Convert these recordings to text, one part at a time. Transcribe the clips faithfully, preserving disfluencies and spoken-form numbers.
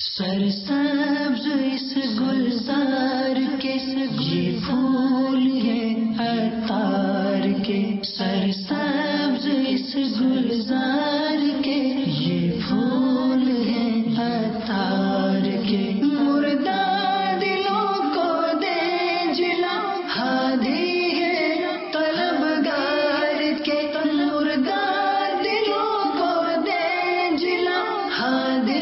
سرسبز اس گلزار کے یہ پھول ہیں عطار کے، سرسبز اس گلزار کے یہ پھول ہیں عطار کے، مردہ دلوں کو دے جلا ہادی ہے طلبگار کے، مردہ دلوں کو دے جلا ہادی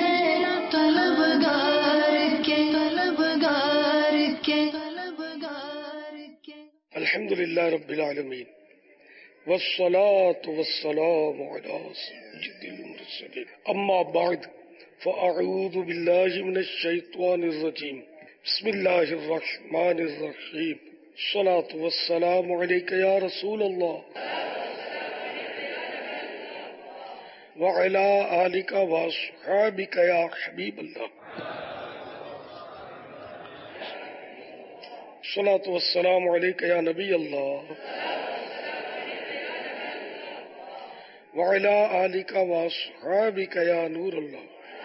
الحمد للہ رب العالمین والصلاة والسلام علی سید المرسلین، اما بعد فاعوذ باللہ من الشیطان الرجیم، بسم اللہ الرحمن الرحیم، الصلاة والسلام علیک یا رسول اللہ وعلی آلک واصحابک یا حبیب اللہ، الصلاة والسلام علیک یا نبی اللہ وعلی آلک واصحابک یا نور اللہ۔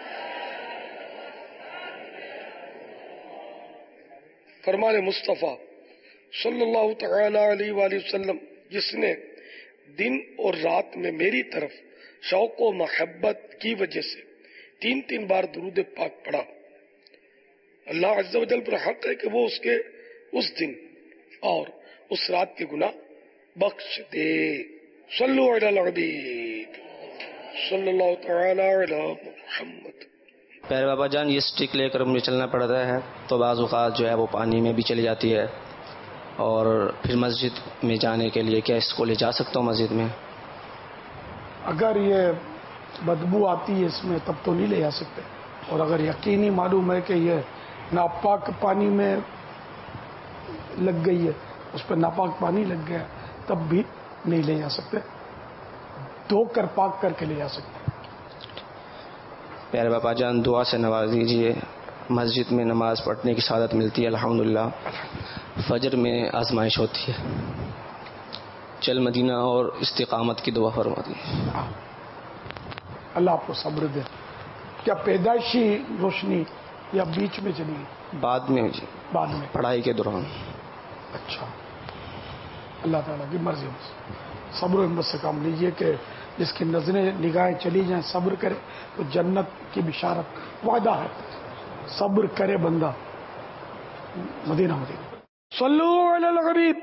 فرمان مصطفیٰ صلی اللہ تعالی علیہ وآلہ وسلم، جس نے دن اور رات میں میری طرف شوق و محبت کی وجہ سے تین تین بار درود پاک پڑھا، اللہ عز و جل پر حق ہے کہ وہ اس کے اس دن اور اس رات کے گناہ بخش دے۔ صلو علی الحبیب صلی اللہ تعالی علی محمد۔ پیر بابا جان، یہ سٹک لے کر مجھے چلنا پڑتا ہے تو بعض اوقات جو ہے وہ پانی میں بھی چلی جاتی ہے، اور پھر مسجد میں جانے کے لیے کیا اس کو لے جا سکتا ہوں مسجد میں؟ اگر یہ بدبو آتی ہے اس میں تب تو نہیں لے جا سکتے، اور اگر یقینی معلوم ہے کہ یہ ناپاک پانی میں لگ گئی ہے، اس پہ ناپاک پانی لگ گیا، تب بھی نہیں لے جا سکتے، دھو کر پاک کر کے لے جا سکتے۔ پیارے باپا جان، دعا سے نواز دیجیے، مسجد میں نماز پڑھنے کی سعادت ملتی ہے الحمدللہ، فجر میں آزمائش ہوتی ہے، چل مدینہ اور استقامت کی دعا فرما دیجیے۔ اللہ آپ کو صبر دے۔ کیا پیدائشی روشنی یا بیچ میں چلی گئی؟ بعد میں جی، بعد میں پڑھائی کے دوران۔ اچھا، اللہ تعالیٰ کی مرضی سے صبر و ہمت سے کام لیجیے کہ جس کی نظریں نگاہیں چلی جائیں صبر کرے تو جنت کی بشارت وعدہ ہے، صبر کرے بندہ مدینہ مدینہ۔ صلو علی الحبیب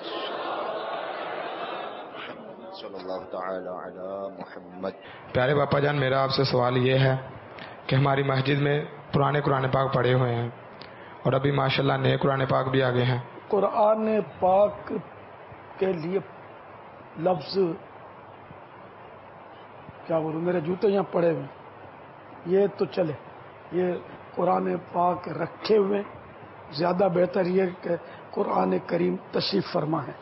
صلی اللہ تعالی علی محمد۔ پیارے باپا جان، میرا آپ سے سوال یہ ہے کہ ہماری مسجد میں پرانے قرآن پاک پڑھے ہوئے ہیں اور ابھی ماشاءاللہ نئے قرآن پاک بھی آگے ہیں۔ قرآن پاک کے لیے لفظ کیا بولوں، میرے جوتے یہاں پڑے ہوئے، یہ تو چلے، یہ قرآن پاک رکھے ہوئے زیادہ بہتر یہ کہ قرآن کریم تشریف فرما ہے۔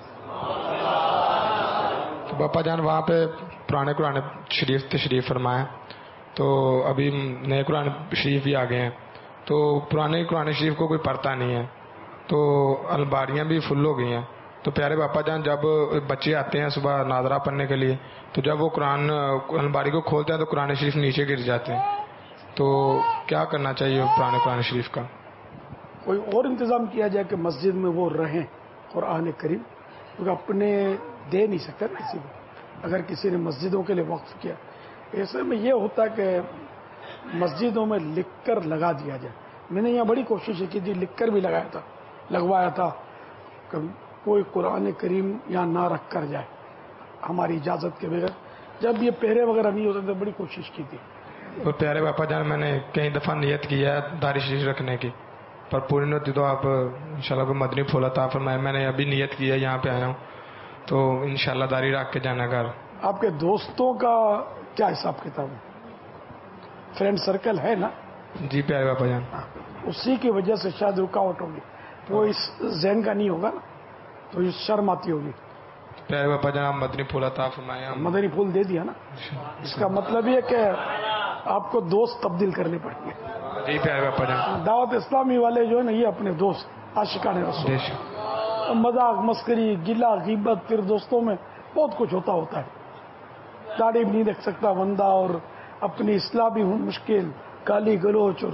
تو باپا جان وہاں پہ پرانے قرآن شریف تشریف فرما ہے، تو ابھی نئے قرآن شریف بھی آگے ہیں، تو پرانے قرآن شریف کو کوئی پڑھتا نہیں ہے، تو الماریاں بھی فل ہو گئی ہیں، تو پیارے باپا جان جب بچے آتے ہیں صبح ناظرہ پڑھنے کے لیے تو جب وہ قرآن الماری کو کھولتے ہیں تو قرآن شریف نیچے گر جاتے ہیں، تو کیا کرنا چاہیے پرانے قرآن شریف کا؟ کوئی اور انتظام کیا جائے کہ مسجد میں وہ رہیں قرآن کریم، کیونکہ اپنے دے نہیں سکتے کسی کو، اگر کسی نے مسجدوں کے لیے وقف کیا، ایسے میں یہ ہوتا ہے کہ مسجدوں میں لکھ کر لگا دیا جائے۔ میں نے یہاں بڑی کوشش کی تھی، لکھ کر بھی لگایا تھا لگوایا تھا کہ کوئی قرآن کریم یہاں نہ رکھ کر جائے ہماری اجازت کے بغیر، جب یہ پہرے وغیرہ نہیں ہوتے تھے بڑی کوشش کی تھی۔ اور پیارے باپا جان میں نے کئی دفعہ نیت کی ہے داری شریف رکھنے کی، پر پوری نہیں ہوتی تو آپ انشاءاللہ کو مدنی پھول عطا فرمائے۔ میں نے ابھی نیت کی ہے، یہاں پہ آیا ہوں تو انشاءاللہ داری رکھ کے جانا گھر۔ آپ کے دوستوں کا کیا حساب کتاب ہے؟ فرینڈ سرکل ہے نا؟ جی پیارے باپا جان، اسی کی وجہ سے شاید رکاوٹ ہوگی، وہ اس ذہن کا نہیں ہوگا نا تو یہ شرم آتی ہوگی۔ پیارے باپا جان آپ مدنی پھول عطا فرمائے۔ مدنی پھول دے دیا نا، اس کا مطلب یہ کہ آپ کو دوست تبدیل کرنے پڑیں گے۔ جی پیارے باپا جان، دعوت اسلامی والے جو ہے نا یہ اپنے دوست عاشقان رسول، مذاق مسکری گلا غیبت، پھر دوستوں میں بہت کچھ ہوتا ہوتا ہے، داڑھی بھی نہیں رکھ سکتا بندہ اور اپنی اصلاح بھی مشکل، گالی گلوچ اور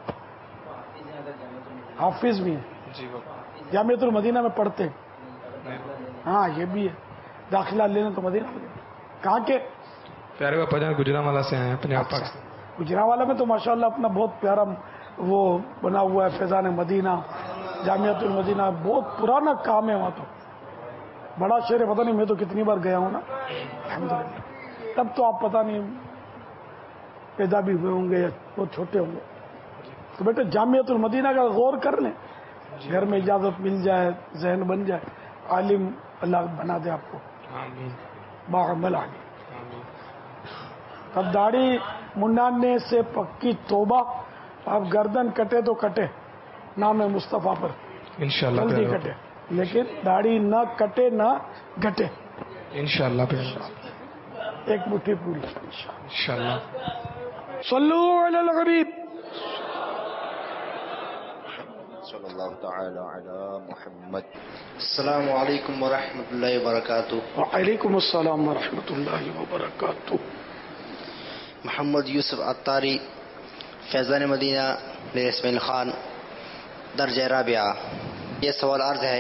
حافظ بھی ہیں جی جامعۃ المدینہ میں پڑھتے ہیں. ہاں یہ بھی ہے, داخلہ لینا تو مدینہ میں. کہاں کے؟ پیارے باپا جان گجرانوالہ سے ہیں, پنجاب پاکستان. گجرانوالہ میں تو ماشاءاللہ اپنا بہت پیارا وہ بنا ہوا ہے, فیضان مدینہ, جامعۃ المدینہ, بہت پرانا کام ہے وہاں. تو بڑا شہر ہے, پتہ نہیں, میں تو کتنی بار گیا ہوں نا الحمدللہ. تب تو آپ پتہ نہیں پیدا بھی ہوئے ہوں گے یا بہت چھوٹے ہوں گے. تو بیٹے جامعۃ المدینہ کا غور کر لیں, گھر میں اجازت مل جائے, ذہن بن جائے, عالم اللہ بنا دے آپ کو, باعمل عالم. اب داڑھی منڈانے سے پکی توبہ, اب گردن کٹے تو کٹے, نام مصطفیٰ پر انشاءاللہ جلدی کٹے, لیکن داڑھی نہ کٹے نہ گھٹے انشاءاللہ. ایک مٹھی پوری انشاءاللہ. صلو علی الحبیب. صلی اللہ تعالی علی محمد. السلام علیکم ورحمۃ اللہ وبرکاتہ. وعلیکم السلام ورحمۃ اللہ وبرکاتہ. محمد یوسف عطاری, فیضان مدینہ, میرے اسماعیل خان, درجہ رابعہ. یہ سوال عرض ہے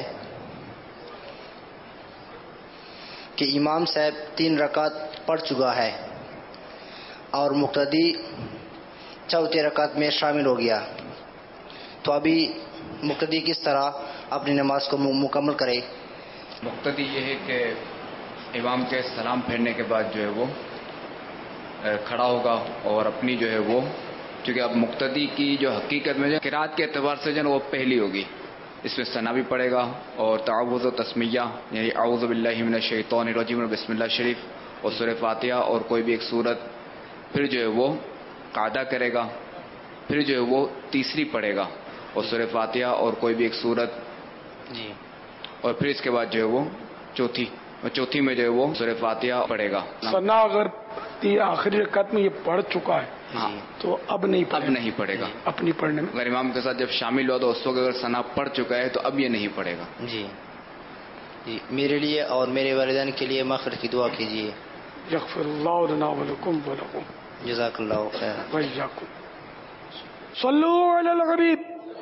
کہ امام صاحب تین رکعت پڑھ چکا ہے اور مقتدی چوتھی رکعت میں شامل ہو گیا, تو ابھی مقتدی کس طرح اپنی نماز کو مکمل کرے؟ مقتدی یہ ہے کہ امام کے سلام پھیرنے کے بعد جو ہے وہ کھڑا ہوگا اور اپنی جو ہے وہ, چونکہ اب مقتدی کی جو حقیقت میں جو قرات کے اعتبار سے جو ہے وہ پہلی ہوگی, اس میں ثنا بھی پڑے گا اور تعوذ و تسمیہ یعنی اعوذ باللہ من الشیطان الرجیم اور بسم اللہ شریف اور سورہ فاتحہ اور کوئی بھی ایک سورت, پھر جو ہے وہ قاعدہ کرے گا, پھر جو ہے وہ تیسری پڑھے گا اور سورہ فاتحہ اور کوئی بھی ایک سورت جی, اور پھر اس کے بعد جو ہے وہ چوتھی اور چوتھی میں جو ہے وہ سورہ فاتحہ پڑھے گا. ثنا اگر آخری رکعت میں یہ پڑھ چکا ہے ہاں تو اب نہیں اب نہیں پڑھے گا اپنی پڑھنے میں. اگر امام کے ساتھ جب شامل ہوا تو اس وقت اگر ثنا پڑھ چکا ہے تو اب یہ نہیں پڑھے گا. جی جی میرے لیے اور میرے والدین کے لیے مغفرت کی دعا کیجیے. یغفر اللہ لنا ولکم ولہم. جزاک اللہ خیر. وإياكم. صلو علی الحبیب.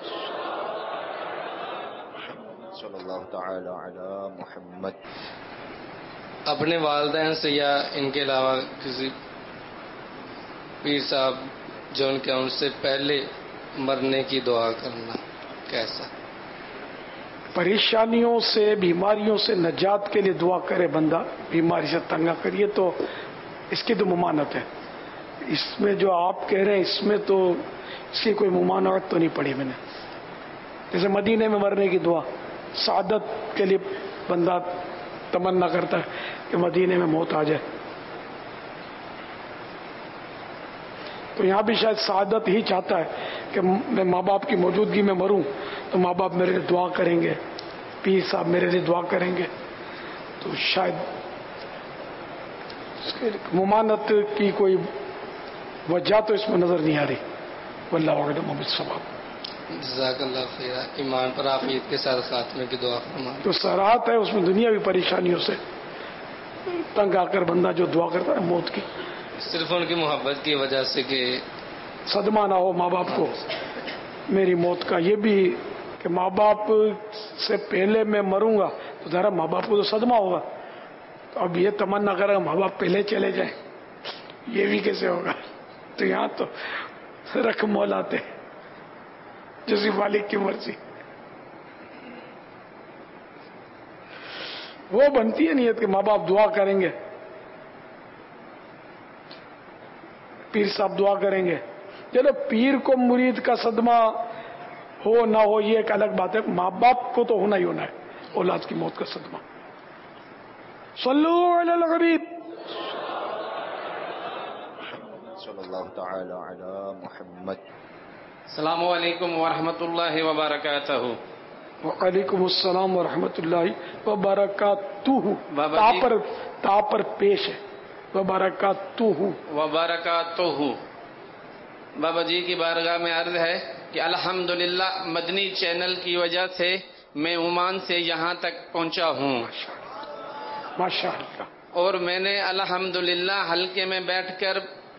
صلی اللہ تعالی علی محمد. اپنے والدین سے یا ان کے علاوہ کسی پیر صاحب جو ان کے ان سے پہلے مرنے کی دعا کرنا کیسا؟ پریشانیوں سے, بیماریوں سے نجات کے لیے دعا کرے بندہ, بیماری سے تنگا کریے تو اس کی تو ممانت ہے. اس میں جو آپ کہہ رہے ہیں اس میں تو اس کی کوئی ممانعت تو نہیں پڑی میں نے. جیسے مدینے میں مرنے کی دعا, سعادت کے لیے بندہ تمنا کرتا ہے کہ مدینے میں موت آ جائے, تو یہاں بھی شاید سعادت ہی چاہتا ہے کہ میں ماں باپ کی موجودگی میں مروں تو ماں باپ میرے لیے دعا کریں گے, پیر صاحب میرے لیے دعا کریں گے, تو شاید ممانت کی کوئی وجہ تو اس میں نظر نہیں آ رہی. واللہ اعلم بالصواب. جزاک اللہ خیر. ایمان پر عافیت کے ساتھ خاتمے کی دعا فرمائیں. تو سراحت ہے اس میں دنیاوی پریشانیوں سے تنگ آ کر بندہ جو دعا کرتا ہے موت کی, صرف ان کی محبت کی وجہ سے کہ صدمہ نہ ہو ماں باپ کو میری موت کا. یہ بھی کہ ماں باپ سے پہلے میں مروں گا تو ذرا ماں باپ کو تو صدمہ ہوگا, تو اب یہ تمنا کرے گا ماں باپ پہلے چلے جائیں, یہ بھی کیسے ہوگا؟ تو یہاں تو رکھ مولاتے جیسی مالک کی مرضی وہ بنتی ہے نیت کہ ماں باپ دعا کریں گے, پیر صاحب دعا کریں گے. چلو پیر کو مرید کا صدمہ ہو نہ ہو یہ ایک الگ بات ہے, ماں باپ کو تو ہونا ہی ہونا ہے اولاد کی موت کا صدمہ. صلو علی الحبیب. صلی اللہ تعالی علی محمد. السلام علیکم ورحمۃ اللہ وبرکاتہ. وعلیکم السلام ورحمۃ اللہ وبرکاتہ. بابا تا جی پر تا پر پیش ہے وبرکاتہ وبرکاتہ. بابا جی کی بارگاہ میں عرض ہے کہ الحمدللہ مدنی چینل کی وجہ سے میں عمان سے یہاں تک پہنچا ہوں, ماشاء اللہ. اور میں نے الحمدللہ حلقے میں بیٹھ کر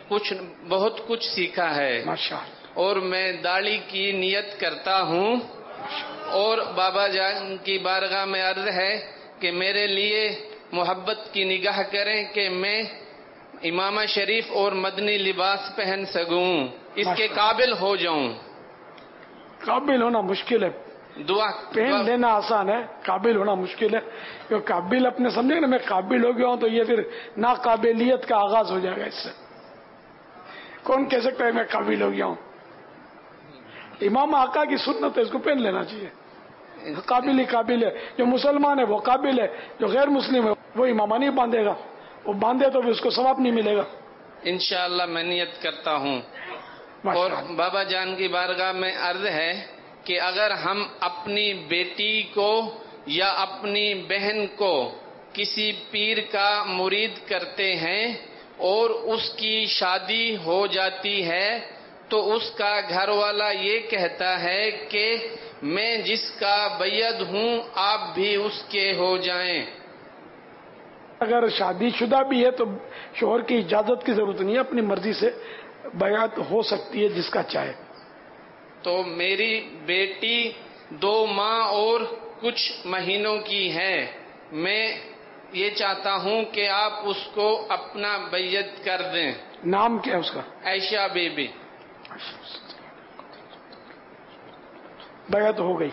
کچھ بہت کچھ سیکھا ہے ماشاءاللہ. اور میں داڑھی کی نیت کرتا ہوں. اور بابا جان کی بارگاہ میں عرض ہے کہ میرے لیے محبت کی نگاہ کریں کہ میں امامہ شریف اور مدنی لباس پہن سکوں، اس کے قابل ہو جاؤں. قابل ہونا مشکل ہے، دعا پہن لینا آسان ہے، قابل ہونا مشکل ہے. کیونکہ قابل اپنے سمجھے نا میں قابل ہو گیا ہوں تو یہ پھر ناقابلیت کا آغاز ہو جائے گا. اس سے کون کہہ سکتا ہے میں قابل ہو گیا ہوں؟ امام آقا کی سنت ہے، اس کو پہن لینا چاہیے. قابل ہی قابل ہے. جو مسلمان ہے وہ قابل ہے، جو غیر مسلم ہے وہ امامہ نہیں باندھے گا. وہ باندھے تو بھی اس کو ثواب نہیں ملے گا. انشاءاللہ میں نیت کرتا ہوں. اور بابا جان کی بارگاہ میں عرض ہے کہ اگر ہم اپنی بیٹی کو یا اپنی بہن کو کسی پیر کا مرید کرتے ہیں اور اس کی شادی ہو جاتی ہے تو اس کا گھر والا یہ کہتا ہے کہ میں جس کا بیعت ہوں آپ بھی اس کے ہو جائیں. اگر شادی شدہ بھی ہے تو شوہر کی اجازت کی ضرورت نہیں ہے، اپنی مرضی سے بیعت ہو سکتی ہے جس کا چاہے. تو میری بیٹی دو ماہ اور کچھ مہینوں کی ہے، میں یہ چاہتا ہوں کہ آپ اس کو اپنا بیعت کر دیں. نام کیا ہے اس کا؟ عائشہ بی بی. بیعت ہو گئی.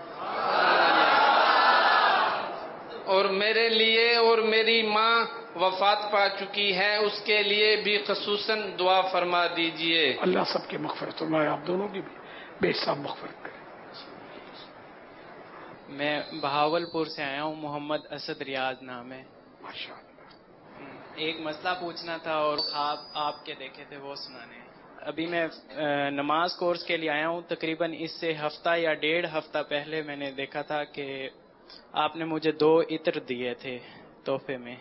اور میرے لیے اور میری ماں وفات پا چکی ہے، اس کے لیے بھی خصوصاً دعا فرما دیجئے. اللہ سب کی مغفرت فرمائے، آپ دونوں کی بھی بے حساب مغفرت کرے. میں بہاول پور سے آیا ہوں، محمد اسد ریاض نام ہے. ایک مسئلہ پوچھنا تھا اور خواب آپ کے دیکھے تھے وہ سنانے. ابھی میں نماز کورس کے لیے آیا ہوں، تقریباً اس سے ہفتہ یا ڈیڑھ ہفتہ پہلے میں نے دیکھا تھا کہ آپ نے مجھے دو عطر دیے تھے تحفے میں.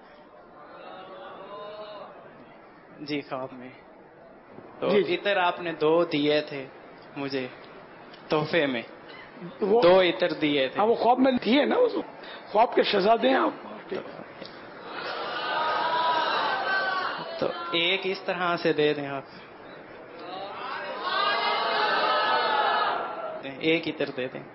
جی خواب میں تو عطر آپ نے دو دیے تھے مجھے تحفے میں، دو عطر دیے تھے. وہ خواب میں دیے نا، خواب کے شہزادے ہیں آپ. تو ایک اس طرح سے دے دیں آپ، ایک عطر دے دیں.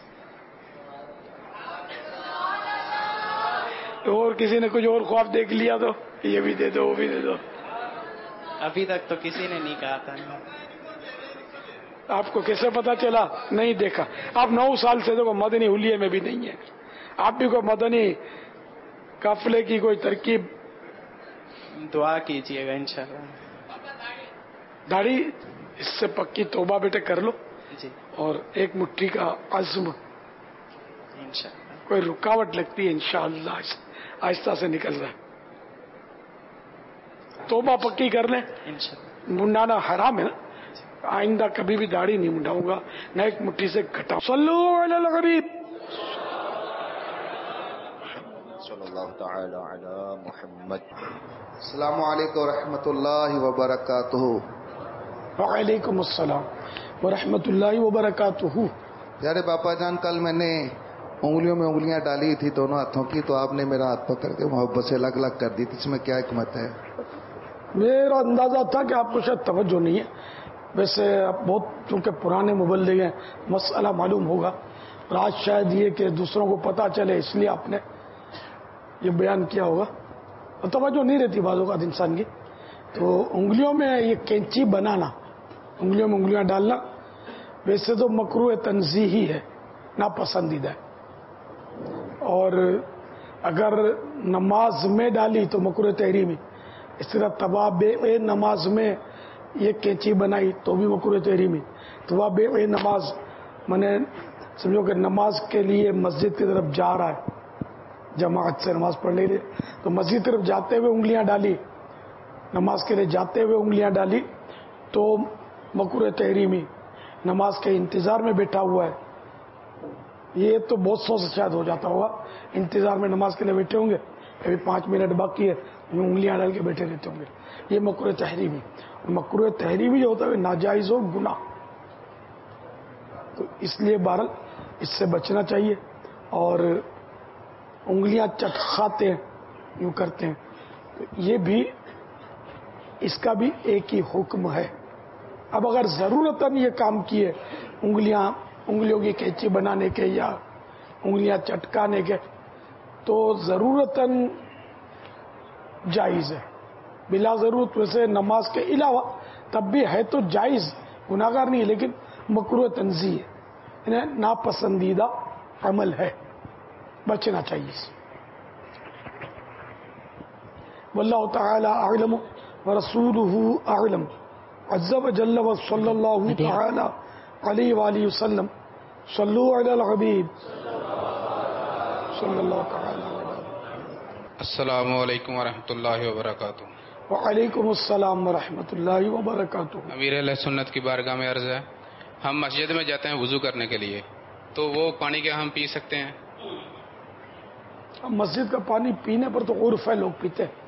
اور کسی نے کچھ اور خواب دیکھ لیا تو یہ بھی دے دو وہ بھی دے دو. ابھی تک تو کسی نے نہیں کہا تھا. آپ کو کیسے پتا چلا؟ نہیں دیکھا. آپ نو سال سے دیکھو مدنی حلیے میں بھی نہیں ہے. آپ بھی کوئی مدنی قافلے کی کوئی ترکیب دعا کیجیے گا انشاءاللہ. داڑھی اس سے پکی توبہ بیٹے کر لو جی، اور ایک مٹھی کا عزم. انشاءاللہ کوئی رکاوٹ لگتی ہے انشاءاللہ آہستہ سے نکل رہا ہے. توبہ پکی کر لیں. منڈانا حرام ہے نا، آئندہ کبھی بھی داڑھی نہیں منڈاؤں گا، نہ ایک مٹھی سے گھٹا. صلو علی الحبیب صلی اللہ تعالی علی محمد. السلام علیکم ورحمۃ اللہ وبرکاتہ. وعلیکم السلام ورحمۃ اللہ وبرکاتہ. پیارے باپا جان، کل میں نے انگلیوں میں انگلیاں ڈالی تھی دونوں ہاتھوں کی، تو آپ نے میرا ہاتھ پکڑ کے محبت سے الگ الگ کر دی تھی. اس میں کیا حکمت ہے؟ میرا اندازہ تھا کہ آپ کو شاید توجہ نہیں ہے. ویسے آپ بہت چونکہ پرانے مبلغ ہیں، مسئلہ معلوم ہوگا، اور آج شاید یہ کہ دوسروں کو پتہ چلے اس لیے آپ نے یہ بیان کیا ہوگا. اور توجہ نہیں رہتی بعض اوقات انسان کی. تو انگلیوں میں یہ کینچی بنانا، انگلیوں میں انگلیاں ڈالنا ویسے تو مکروہ تنزیہی ہے، ناپسندیدہ ہے. اور اگر نماز میں ڈالی تو مکروہ تحریمی. اس طرح طواف نماز میں یہ کینچی بنائی تو بھی مکروہ تحریمی. طواف نماز میں سمجھو کہ نماز کے لیے مسجد کی طرف جا رہا ہے، جماعت سے نماز پڑھنے کے لیے، تو مسجد کی طرف جاتے ہوئے انگلیاں ڈالی، نماز کے لیے جاتے ہوئے انگلیاں ڈالی تو مکروہ تحریمی. نماز کے انتظار میں بیٹھا ہوا ہے، یہ تو بہت سو سے شاید ہو جاتا ہوگا، انتظار میں نماز کے لیے بیٹھے ہوں گے، ابھی پانچ منٹ باقی ہے، انگلیاں ڈال کے بیٹھے رہتے ہوں گے، یہ مکروہ تحریمی. مکروہ تحریمی جو ہوتا ہے ناجائز و گناہ، تو اس لیے بہرحال اس سے بچنا چاہیے. اور انگلیاں چٹکھاتے ہیں، یوں کرتے ہیں، یہ بھی اس کا بھی ایک ہی حکم ہے. اب اگر ضرورتاً یہ کام کیے انگلیاں انگلیوں کی کینچی بنانے کے یا انگلیاں چٹکانے کے تو ضرورتاً جائز ہے. بلا ضرورت ویسے نماز کے علاوہ تب بھی ہے تو جائز، گناہگار نہیں ہے، لیکن مکروہ تنزیہ ہے، انہیں ناپسندیدہ عمل ہے، بچنا چاہیے. واللہ تعالی اعلم ورسولہ اعلم عز وجل وصلی اللہ تعالی علیہ وآلہ وسلم. صلو علی الحبیب صلی اللہ تعالی علیہ. السلام علیکم ورحمۃ اللہ وبرکاتہ. وعلیکم السلام ورحمۃ اللہ وبرکاتہ. امیر اہل سنت کی بارگاہ میں عرض ہے، ہم مسجد میں جاتے ہیں وضو کرنے کے لیے، تو وہ پانی کیا ہم پی سکتے ہیں؟ مسجد کا پانی پینے پر تو عرف ہے، لوگ پیتے ہیں.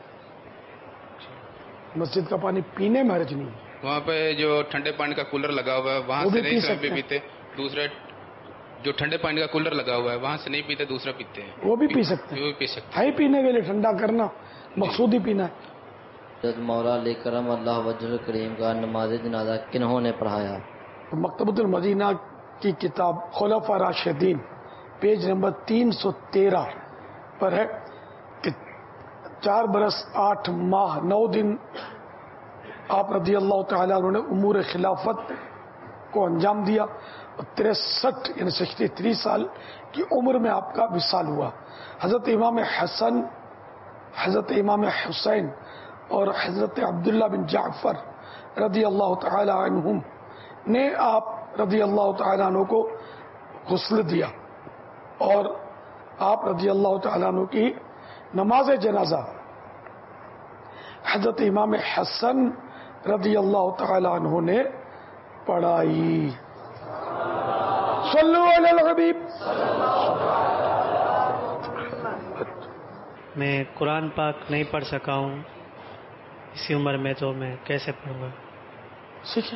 مسجد کا پانی پینے میں حرج نہیں. وہاں پہ جو ٹھنڈے پانی کا کولر لگا ہوا ہے وہاں سے نہیں سب پیتے، دوسرے جو ٹھنڈے پانی کا کولر لگا ہوا ہے وہاں سے نہیں پیتے، دوسرا پیتے ہیں، وہ بھی پی سکتے ہیں. وہ بھی پی سکتے ہیں. پینے کے لیے ٹھنڈا کرنا مقصود ہی پینا ہے. مولا علیہ کرم اللہ وجہ کریم کا نماز جنازہ کنہوں نے پڑھایا؟ مکتبۃ المدینہ کی کتاب خلفاء راشدین پیج نمبر تین سو تیرہ پر ہے کہ چار برس آٹھ ماہ نو دن آپ رضی اللہ تعالیٰ عنہ نے امور خلافت کو انجام دیا اور تریسٹھ یعنی سکسٹی تھری سال کی عمر میں آپ کا وصال ہوا. حضرت امام حسن، حضرت امام حسین اور حضرت عبداللہ بن جعفر رضی اللہ تعالی عنہم نے آپ رضی اللہ تعالیٰ عنہ کو غسل دیا اور آپ رضی اللہ تعالیٰ عنہ کی نماز جنازہ حضرت امام حسن رضی اللہ تعالیٰ عنہ نے پڑھائی. صلو علی الحبیب. میں قرآن پاک نہیں پڑھ سکا ہوں اسی عمر میں، تو میں کیسے پڑھوں گا؟ سیکھیں.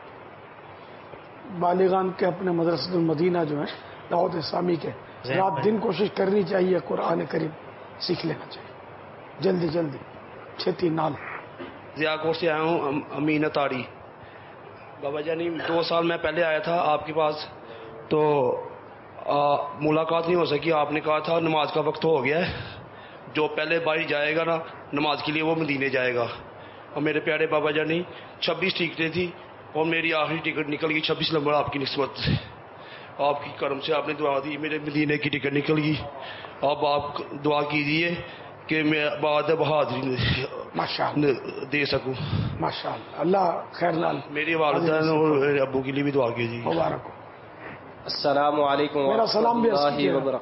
بالغان کے اپنے مدرسۃ المدینہ جو ہیں دعوت اسلامی کے رات دن کوشش کرنی چاہیے قرآن کریم سیکھ لینا چاہیے جلدی جلدی چھتی نال. ضیاء سے آیا ہوں امین تاری. بابا جانی دو سال میں پہلے آیا تھا آپ کے پاس تو آ, ملاقات نہیں ہو سکی. آپ نے کہا تھا نماز کا وقت ہو گیا ہے، جو پہلے بھائی جائے گا نا نماز کے لیے وہ مدینے جائے گا. اور میرے پیارے بابا جانی چھبیس ٹکٹیں تھی اور میری آخری ٹکٹ نکل گئی چھبیس نمبر آپ کی نسبت سے، آپ کی کرم سے آپ نے دعا دی، میرے مدینے کی ٹکٹ نکل گئی. اب آپ دعا کیجیے کہ میں بعد بہادری دے سکوں. ماشاء اللہ، اللہ خیر لال. میری والدین اور ابو کے لیے بھی دعا کیجیے. مبارک ہو. السلام علیکم میرا سلام بھی وبرکاتہ.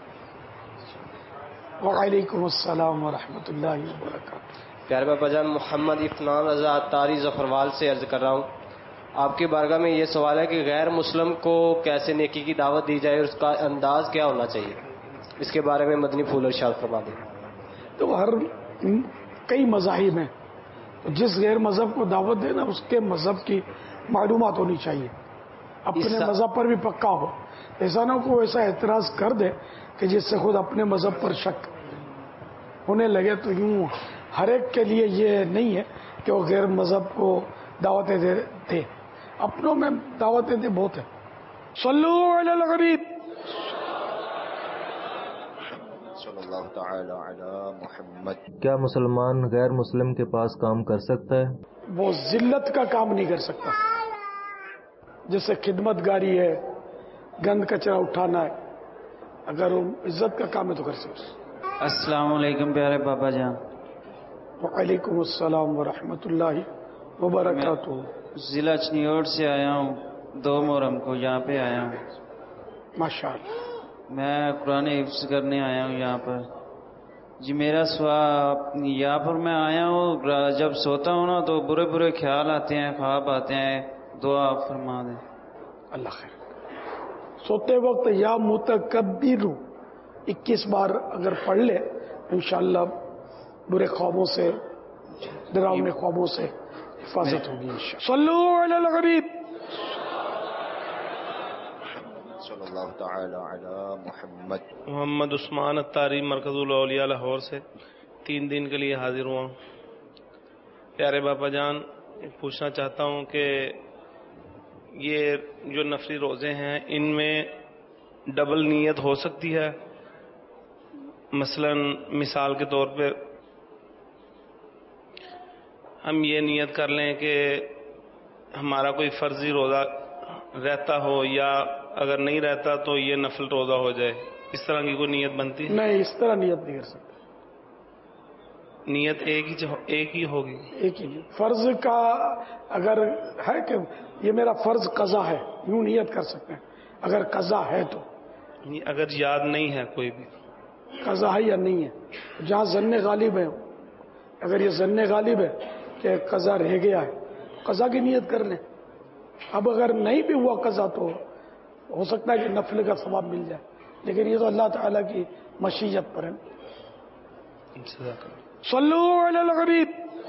وعلیکم السلام ورحمۃ اللہ وبرکاتہ. پیارے بابا جان محمد افنان رضا تاری ظفروال سے عرض کر رہا ہوں، آپ کی بارگاہ میں یہ سوال ہے کہ غیر مسلم کو کیسے نیکی کی دعوت دی جائے اور اس کا انداز کیا ہونا چاہیے، اس کے بارے میں مدنی پھول ارشاد فرما دیں. تو ہر کئی مذاہب ہیں، جس غیر مذہب کو دعوت دینا اس کے مذہب کی معلومات ہونی چاہیے، اپنے مذہب پر بھی پکا ہو. ایسا نہ کو ایسا اعتراض کر دے کہ جس سے خود اپنے مذہب پر شک ہونے لگے. تو یوں ہر ایک کے لیے یہ نہیں ہے کہ وہ غیر مذہب کو دعوتیں دے، اپنوں میں دعوتیں دے بہت ہیں. صلو علی الحبیب. صلی اللہ تعالی علی محمد. کیا مسلمان غیر مسلم کے پاس کام کر سکتا ہے؟ وہ ذلت کا کام نہیں کر سکتا، جیسے خدمت گاری ہے، گند کچرا اٹھانا ہے. اگر وہ عزت کا کام ہے تو کر سکتے. السلام علیکم پیارے بابا جان. وعلیکم السلام ورحمۃ اللہ وبرکاتہ. ضلع چنیوٹ سے آیا ہوں، دو محرم کو یہاں پہ آیا ہوں. ماشاء اللہ. میں قرآن حفظ کرنے آیا ہوں یہاں پر. جی میرا سوال، یہاں پر میں آیا ہوں، جب سوتا ہوں نا تو برے برے خیال آتے ہیں، خواب آتے ہیں، دعا فرما دیں. اللہ خیر. سوتے وقت یا متکبر اکیس بار اگر پڑھ لے انشاءاللہ برے خوابوں سے، ڈراؤنے خوابوں سے حفاظت ہوگی انشاءاللہ. صلو علی الحبیب. صلی اللہ تعالی علی محمد. محمد عثمان اتاری مرکز الاولیاء لاہور سے تین دن کے لیے حاضر ہوا. پیارے باپا جان، پوچھنا چاہتا ہوں کہ یہ جو نفلی روزے ہیں ان میں ڈبل نیت ہو سکتی ہے؟ مثلا مثال کے طور پہ ہم یہ نیت کر لیں کہ ہمارا کوئی فرضی روزہ رہتا ہو یا اگر نہیں رہتا تو یہ نفل روزہ ہو جائے، اس طرح کی کوئی نیت بنتی ہے؟ نہیں، اس طرح نیت نہیں کر سکتے. نیت ایک ہی ایک ہی ہوگی. ایک ہی فرض کا اگر ہے کہ یہ میرا فرض قضا ہے، یوں نیت کر سکتے ہیں. اگر قضا ہے تو اگر یاد نہیں ہے کوئی بھی قضا ہے یا نہیں ہے، جہاں ظن غالب ہے، اگر یہ ظن غالب ہے کہ قضا رہ گیا ہے، قضا کی نیت کر لیں. اب اگر نہیں بھی ہوا قضا تو ہو سکتا ہے کہ نفل کا ثواب مل جائے، لیکن یہ تو اللہ تعالیٰ کی مشیت پر ہے. صلو علی الحبیب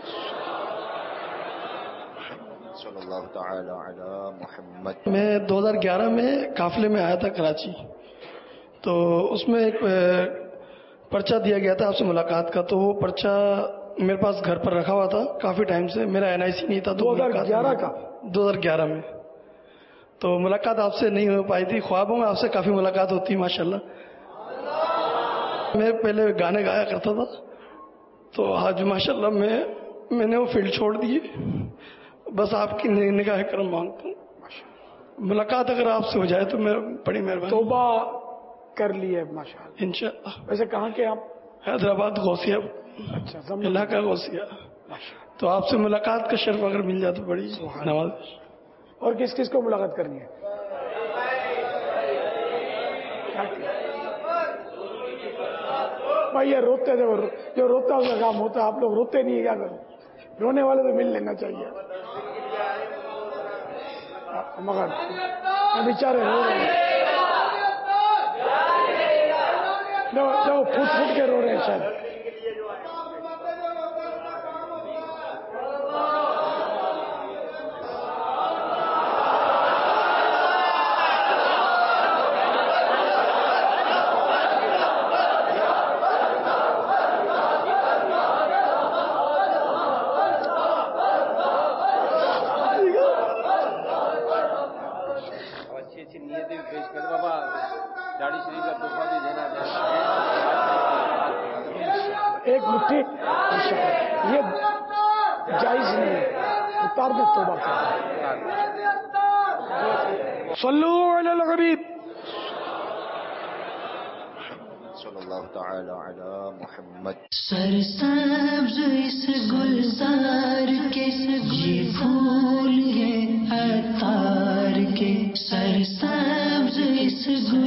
صلی اللہ تعالی علی محمد. میں دو ہزار گیارہ میں قافلے میں آیا تھا کراچی، تو اس میں ایک پرچہ دیا گیا تھا آپ سے ملاقات کا، تو وہ پرچہ میرے پاس گھر پر رکھا ہوا تھا کافی ٹائم سے. میرا این آئی سی نہیں تھا دو ہزار گیارہ کا دو ہزار گیارہ میں تو ملاقات آپ سے نہیں ہو پائی تھی. خوابوں میں آپ سے کافی ملاقات ہوتی ماشاءاللہ. میں پہلے گانے گایا کرتا تھا، تو آج ماشاءاللہ میں میں نے وہ فیلڈ چھوڑ دی. بس آپ کی نگاہ کرم مانگتا ہوں. ملاقات اگر آپ سے ہو جائے تو میں بڑی مہربانی. توبہ کر لی ہے ماشاءاللہ انشاءاللہ. ویسے کہاں کے آپ؟ حیدرآباد غوثیہ. اچھا، علاقہ غوثیہ. تو آپ سے ملاقات کا شرف اگر مل جائے تو بڑی نواز. اور کس کس کو ملاقات کرنی ہے؟ بھائی یہ روتے تھے، جو روتا اس کا کام ہوتا ہے. آپ لوگ روتے نہیں، کیا کرو؟ رونے والے تو مل لینا چاہیے. مگر بیچارے رو رہے ہیں، جو پھوٹ پھوٹ کے رو رہے ہیں شاید. ایک مٹھی یہ جائز نہیں ہے، اتار دے توبہ کر. صلو علی الحبیب صلی اللہ تعالی علی محمد. سرسبز اس گلزار کے یہ پھول ہے عطار کے، سرسبز اس گلزار